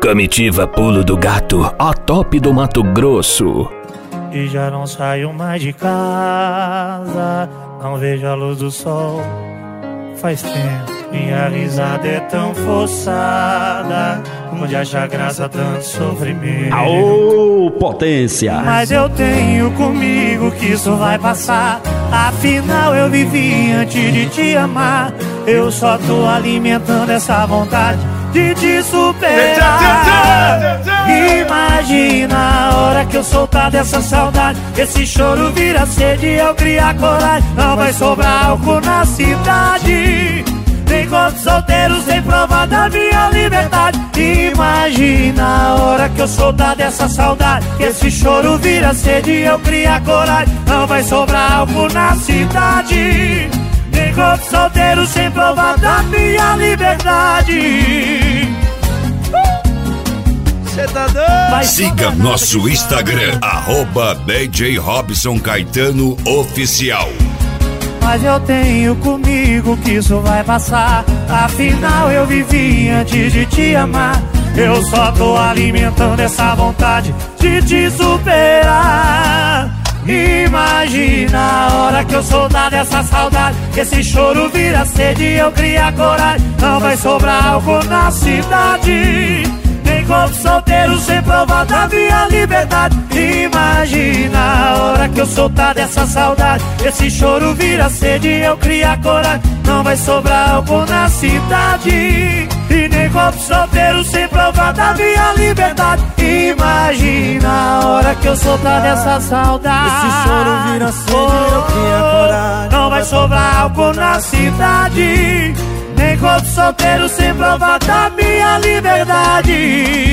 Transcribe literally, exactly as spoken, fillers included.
Comitiva Pulo do Gato, a top do Mato Grosso. E já não saio mais de casa, não vejo a luz do sol. Faz tempo, minha risada é tão forçada, onde acha graça tanto sofrimento. Aô, potência! Mas eu tenho comigo que isso vai passar. Afinal eu vivi antes de te amar. Eu só tô alimentando essa vontade de te superar. Imagina a hora que eu soltar dessa saudade, esse choro vira sede, eu criar coragem. Não vai sobrar álcool na cidade, nem corpo solteiro sem prova da minha liberdade. Imagina a hora que eu soltar dessa saudade, esse choro vira sede, eu criar coragem. Não vai sobrar álcool na cidade, nem corpo solteiro sem prova da minha liberdade. Cê tá doido? Siga nosso Instagram, arroba D J Robson Caetano Oficial. Mas eu tenho comigo que isso vai passar. Afinal eu vivi antes de te amar. Eu só tô alimentando essa vontade de te superar. Imagina a hora que eu soltar dessa saudade, esse choro vira sede, eu criar coragem. Não vai sobrar álcool na cidade, nem corpo solteiro sem prova da minha liberdade. Imagina a hora que eu soltar dessa saudade, esse choro vira sede, eu criar coragem. Não vai sobrar álcool na cidade, e nem corpo solteiro sem prova da minha liberdade. Imagina a hora que eu soltar dessa saudade, esse choro vira sede, eu criar coragem. Não vai sobrar álcool na cidade, nem corpo solteiro sem prova da minha liberdade.